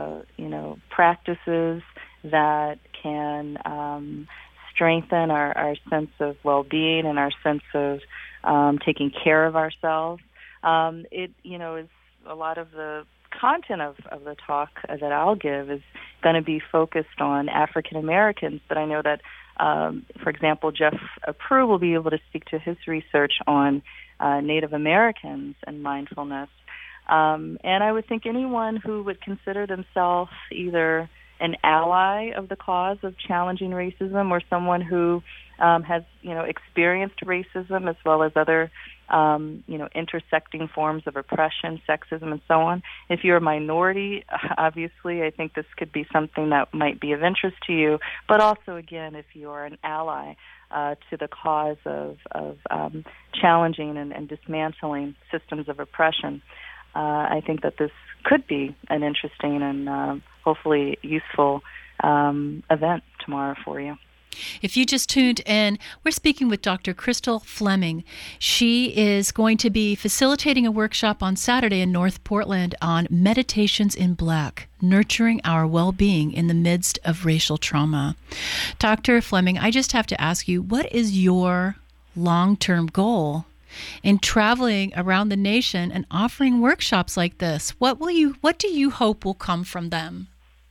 practices that can strengthen our sense of well-being and our sense of taking care of ourselves. It is a lot of the content of the talk that I'll give is going to be focused on African Americans, but I know that, for example, Jeff Prue will be able to speak to his research on Native Americans and mindfulness. And I would think anyone who would consider themselves either an ally of the cause of challenging racism or someone who has, experienced racism as well as other, intersecting forms of oppression, sexism, and so on. If you're a minority, obviously, I think this could be something that might be of interest to you. But also, again, if you are an ally to the cause of challenging and dismantling systems of oppression, I think that this could be an interesting and hopefully useful event tomorrow for you. If you just tuned in, we're speaking with Dr. Crystal Fleming. She is going to be facilitating a workshop on Saturday in North Portland on Meditations in Black, Nurturing Our Well-Being in the Midst of Racial Trauma. Dr. Fleming, I just have to ask you, what is your long-term goal in traveling around the nation and offering workshops like this? What do you hope will come from them?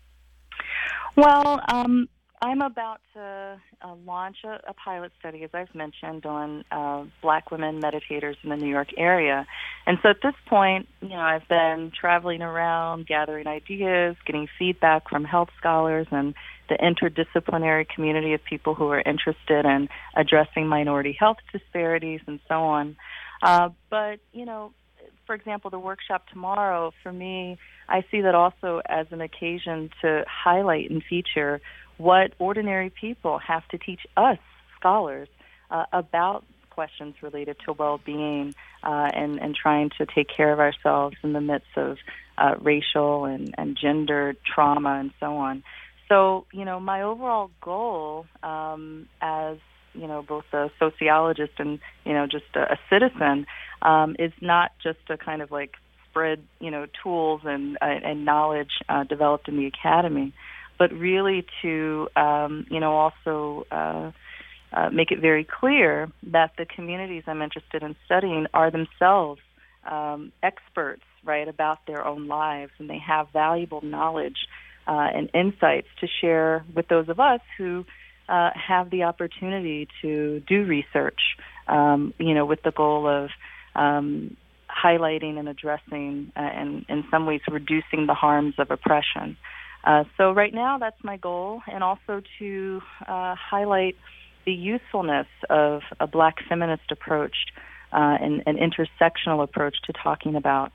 Well, I'm about to launch a pilot study, as I've mentioned, on Black women meditators in the New York area. And so at this point, I've been traveling around, gathering ideas, getting feedback from health scholars and the interdisciplinary community of people who are interested in addressing minority health disparities and so on. But, for example, the workshop tomorrow, for me, I see that also as an occasion to highlight and feature what ordinary people have to teach us, scholars, about questions related to well-being and trying to take care of ourselves in the midst of racial and gender trauma and so on. So, my overall goal as, both a sociologist and, just a citizen is not just to kind of like spread, tools and knowledge developed in the academy, but really to, also make it very clear that the communities I'm interested in studying are themselves experts, right, about their own lives, and they have valuable knowledge and insights to share with those of us who have the opportunity to do research, with the goal of highlighting and addressing and in some ways reducing the harms of oppression. So right now that's my goal, and also to highlight the usefulness of a Black feminist approach, an intersectional approach to talking about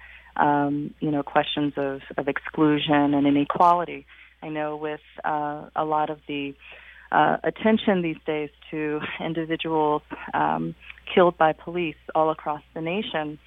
questions of exclusion and inequality. I know with a lot of the attention these days to individuals killed by police all across the nation,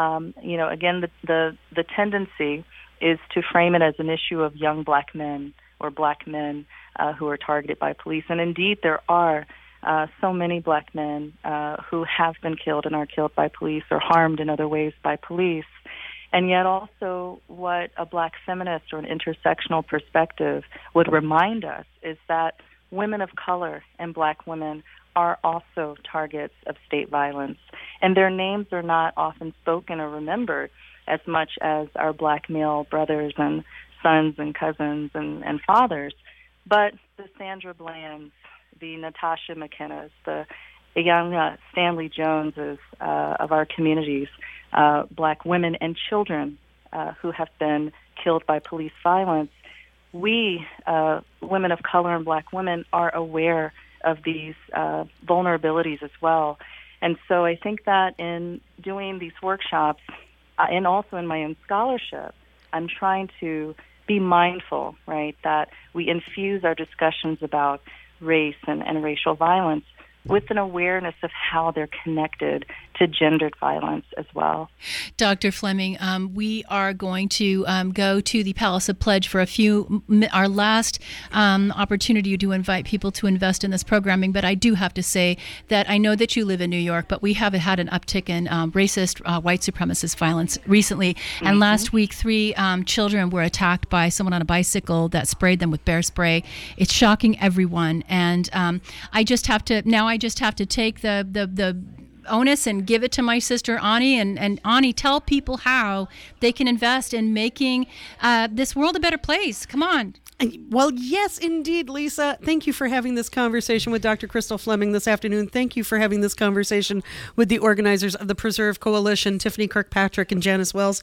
again, the tendency is to frame it as an issue of young Black men or Black men who are targeted by police. And indeed, there are so many Black men who have been killed and are killed by police or harmed in other ways by police. And yet also what a Black feminist or an intersectional perspective would remind us is that women of color and Black women are also targets of state violence. And their names are not often spoken or remembered as much as our Black male brothers and sons and cousins and fathers. But the Sandra Blands, the Natasha McKennas, the young Stanley Joneses of our communities, Black women and children who have been killed by police violence, we, women of color and Black women, are aware of these vulnerabilities as well. And so I think that in doing these workshops and also in my own scholarship, I'm trying to be mindful, right, that we infuse our discussions about race and racial violence with an awareness of how they're connected to gendered violence as well. Dr. Fleming, we are going to go to the Palace of Pledge for our last opportunity to invite people to invest in this programming. But I do have to say that I know that you live in New York, but we have had an uptick in racist, white supremacist violence recently. And last week, 3 children were attacked by someone on a bicycle that sprayed them with bear spray. It's shocking everyone. And I just have to take the onus and give it to my sister Ani, and Ani, tell people how they can invest in making this world a better place. Come on. Well, yes, indeed, Lisa. Thank you for having this conversation with Dr. Crystal Fleming this afternoon. Thank you for having this conversation with the organizers of the Preserve Coalition, Tiffany Kirkpatrick and Janice Wells.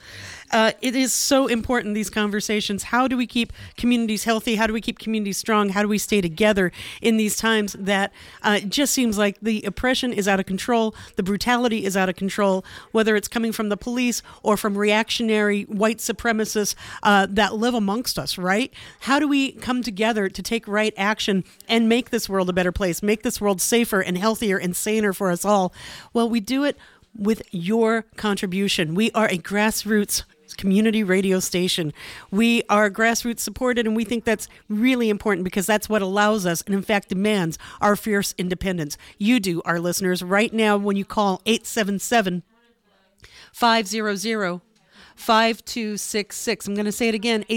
It is so important, these conversations. How do we keep communities healthy? How do we keep communities strong? How do we stay together in these times that it just seems like the oppression is out of control, the brutality is out of control, whether it's coming from the police or from reactionary white supremacists that live amongst us, right? How do we come together to take right action and make this world a better place, make this world safer and healthier and saner for us all? Well, we do it with your contribution. We are a grassroots community radio station. We are grassroots supported, and we think that's really important because that's what allows us and in fact demands our fierce independence. You do, our listeners, right now when you call 877-500-5266. I'm going to say it again,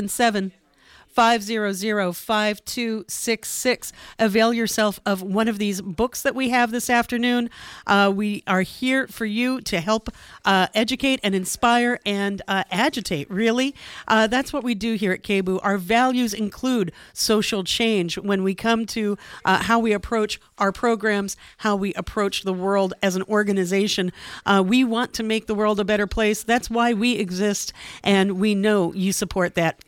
877-500-5266. Avail yourself of one of these books that we have this afternoon. We are here for you to help educate and inspire and agitate, really. That's what we do here at KBOO. Our values include social change when we come to how we approach our programs, how we approach the world as an organization. We want to make the world a better place. That's why we exist, and we know you support that.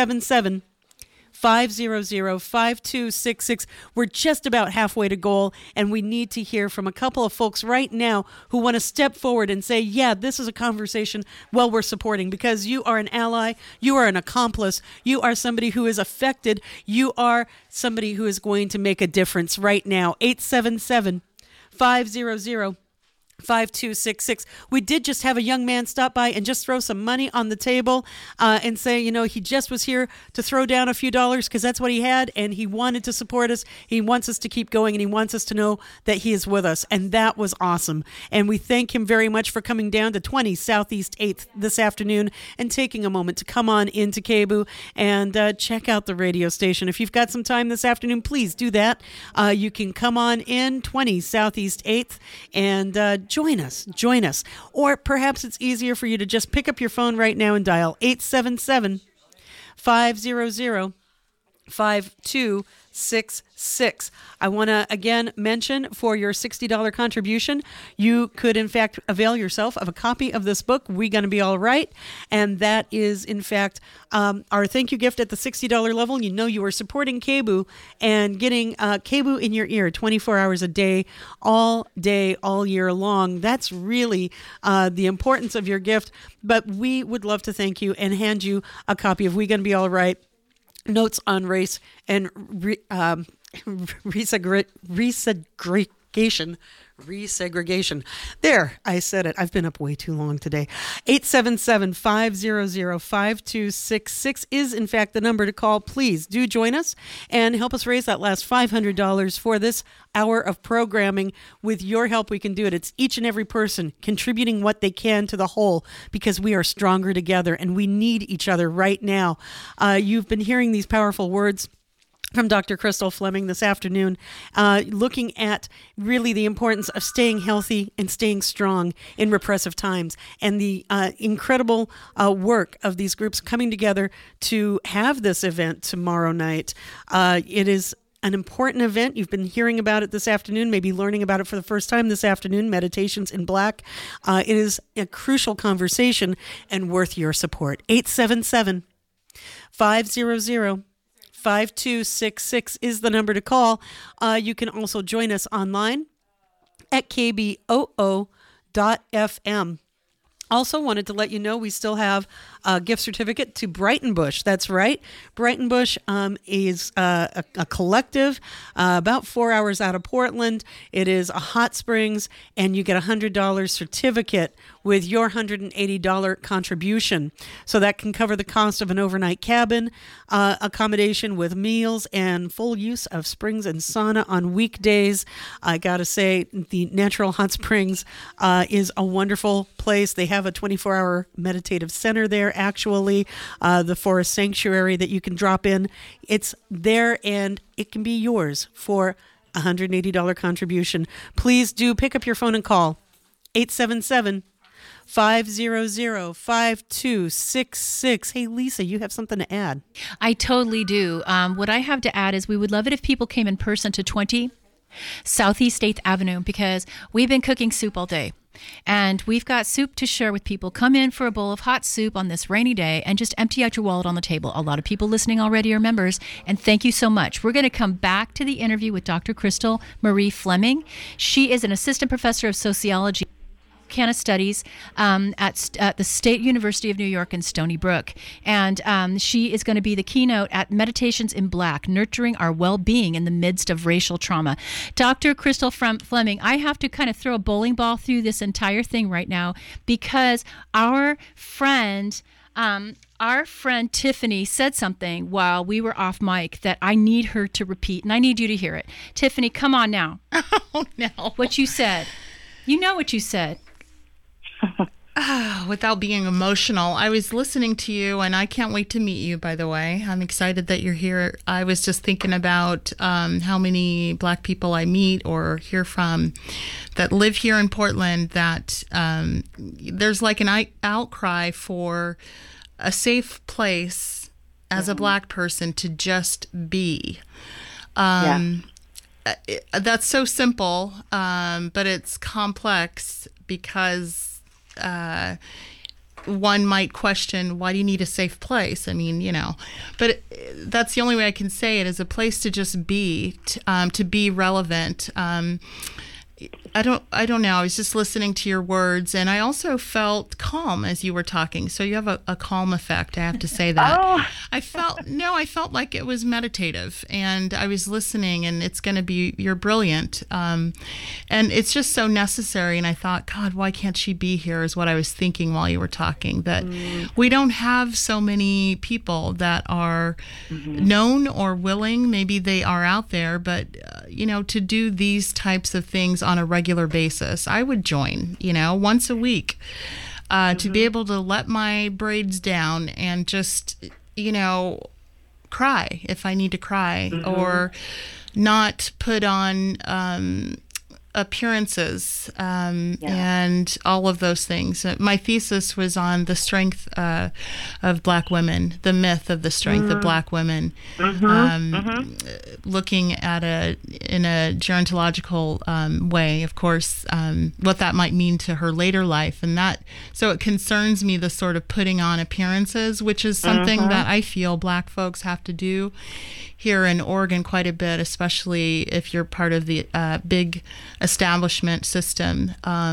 877-500-5266. We're just about halfway to goal, and we need to hear from a couple of folks right now who want to step forward and say, yeah, this is a conversation well we're supporting, because you are an ally, you are an accomplice, you are somebody who is affected, you are somebody who is going to make a difference right now. 877-500-5266. We did just have a young man stop by and just throw some money on the table and say, he just was here to throw down a few dollars because that's what he had, and he wanted to support us. He wants us to keep going, and he wants us to know that he is with us, and that was awesome. And we thank him very much for coming down to 20 Southeast 8th this afternoon and taking a moment to come on into KBOO and check out the radio station. If you've got some time this afternoon, please do that. You can come on in 20 Southeast 8th and join us. Or perhaps it's easier for you to just pick up your phone right now and dial 877-500-5266. 5266. I want to again mention, for your $60 contribution, you could in fact avail yourself of a copy of this book, We Gonna Be All Right, and that is in fact our thank you gift at the $60 level. You know you are supporting KBOO and getting KBOO in your ear 24 hours a day, all year long. That's really the importance of your gift. But we would love to thank you and hand you a copy of We Gonna Be All Right, Notes on Race and Resegregation. There, I said it. I've been up way too long today. 877-500-5266 is, in fact, the number to call. Please do join us and help us raise that last $500 for this hour of programming. With your help, we can do it. It's each and every person contributing what they can to the whole, because we are stronger together and we need each other right now. You've been hearing these powerful words from Dr. Crystal Fleming this afternoon, looking at really the importance of staying healthy and staying strong in repressive times, and the incredible work of these groups coming together to have this event tomorrow night. It is an important event. You've been hearing about it this afternoon, maybe learning about it for the first time this afternoon, Meditations in Black. It is a crucial conversation and worth your support. 877-500-5266 is the number to call. You can also join us online at kboo.fm. Also wanted to let you know we still have a gift certificate to Brighton-Bush. That's right. Brighton-Bush is a collective about 4 hours out of Portland. It is a hot springs, and you get a $100 certificate with your $180 contribution. So that can cover the cost of an overnight cabin, accommodation with meals, and full use of springs and sauna on weekdays. I got to say, the Natural Hot Springs is a wonderful place. They have a 24-hour meditative center there, actually, the forest sanctuary that you can drop in. It's there, and it can be yours for a $180 contribution. Please do pick up your phone and call 877-500-5266. Hey, Lisa, you have something to add. I totally do. What I have to add is we would love it if people came in person to 20 Southeast 8th Avenue, because we've been cooking soup all day. And we've got soup to share with people. Come in for a bowl of hot soup on this rainy day and just empty out your wallet on the table. A lot of people listening already are members, and thank you so much. We're going to come back to the interview with Dr. Crystal Marie Fleming. She is an assistant professor of sociology, Canada Studies at the State University of New York in Stony Brook. And she is going to be the keynote at Meditations in Black, Nurturing Our Well-Being in the Midst of Racial Trauma. Dr. Crystal Fleming, I have to kind of throw a bowling ball through this entire thing right now, because our friend Tiffany said something while we were off mic that I need her to repeat, and I need you to hear it. Tiffany, come on now. Oh, no. What you said. You know what you said. Without being emotional, I was listening to you, and I can't wait to meet you, by the way. I'm excited that you're here. I was just thinking about how many Black people I meet or hear from that live here in Portland, that there's like an outcry for a safe place as a Black person to just be. That's so simple, but it's complex, because one might question, why do you need a safe place? I mean, but that's the only way I can say it, is a place to just be, to be relevant. I don't know. I was just listening to your words, and I also felt calm as you were talking. So you have a calm effect, I have to say that. Oh. I felt like it was meditative, and I was listening, and it's going to be, you're brilliant. And it's just so necessary. And I thought, God, why can't she be here, is what I was thinking while you were talking, that we don't have so many people that are known or willing. Maybe they are out there, but, to do these types of things on a regular basis. I would join, once a week, to be able to let my braids down and just, cry if I need to cry, or not put on appearances and all of those things. My thesis was on the strength of Black women, the myth of the strength of Black women, looking at in a gerontological way, of course, what that might mean to her later life. And so it concerns me, the sort of putting on appearances, which is something that I feel Black folks have to do here in Oregon quite a bit, especially if you're part of the big establishment system.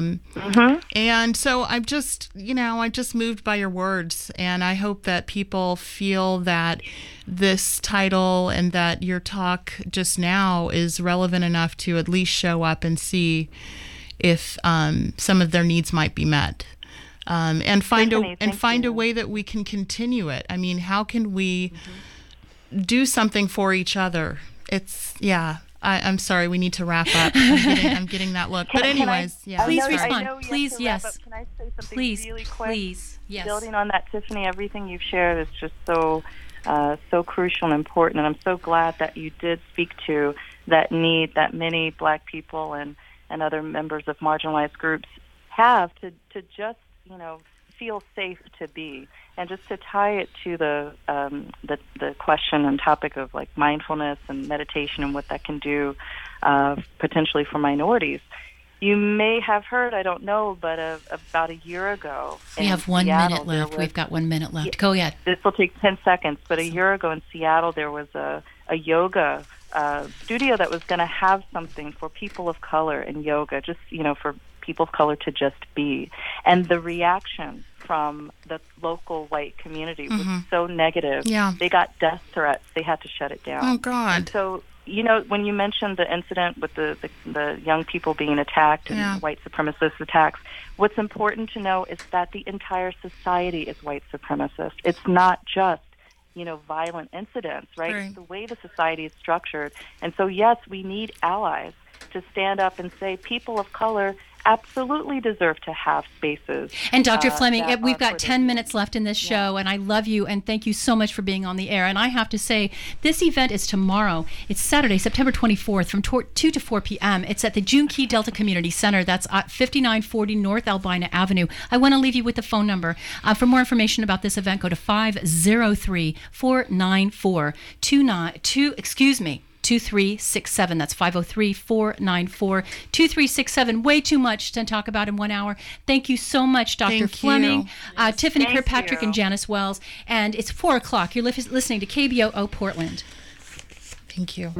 And so I'm just moved by your words, and I hope that people feel that this title and that your talk just now is relevant enough to at least show up and see if some of their needs might be met. And find a way that we can continue it. I mean, how can we do something for each other? I'm sorry, we need to wrap up. I'm getting that look. But anyways, Please respond. Please, yes. Can I say something Please, really quick? please, yes. Building on that, Tiffany, everything you've shared is just so crucial and important, and I'm so glad that you did speak to that need that many Black people and other members of marginalized groups have to just, feel safe to be. And just to tie it to the question and topic of like mindfulness and meditation and what that can do potentially for minorities. You may have heard, I don't know, but about a year ago. We have 1 minute left. We've got 1 minute left. Go ahead. This will take 10 seconds. But a year ago in Seattle, there was a yoga studio that was going to have something for people of color in yoga, just, for people of color to just be. And the reaction from the local white community was so negative. Yeah. They got death threats. They had to shut it down. Oh, God. And so, when you mentioned the incident with the young people being attacked and white supremacist attacks, what's important to know is that the entire society is white supremacist. It's not just, violent incidents, right? It's the way the society is structured. And so, yes, we need allies to stand up and say people of color absolutely deserve to have spaces. And Dr. Fleming, we've got 10 minutes left in this show, and I love you, and thank you so much for being on the air. And I have to say, this event is tomorrow. It's Saturday, September 24th from 2 to 4 p.m. It's at the June Key Delta Community Center. That's at 5940 North Albina Avenue. I want to leave you with the phone number. For more information about this event, go to 503-494-2367. That's 503-494-2367. Way too much to talk about in 1 hour. Thank you so much, Dr. Fleming, Tiffany Kirkpatrick, and Janice Wells. And it's 4 o'clock. You're listening to KBOO Portland. Thank you.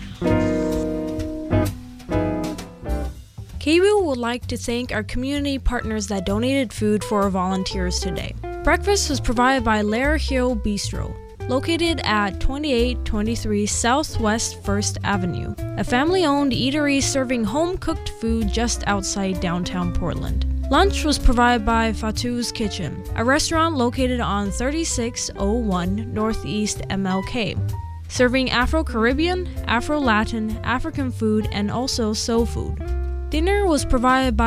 KBOO would like to thank our community partners that donated food for our volunteers today. Breakfast was provided by Lara Hill Bistro, located at 2823 Southwest 1st Avenue, a family-owned eatery serving home-cooked food just outside downtown Portland. Lunch was provided by Fatu's Kitchen, a restaurant located on 3601 Northeast MLK, serving Afro-Caribbean, Afro-Latin, African food, and also soul food. Dinner was provided by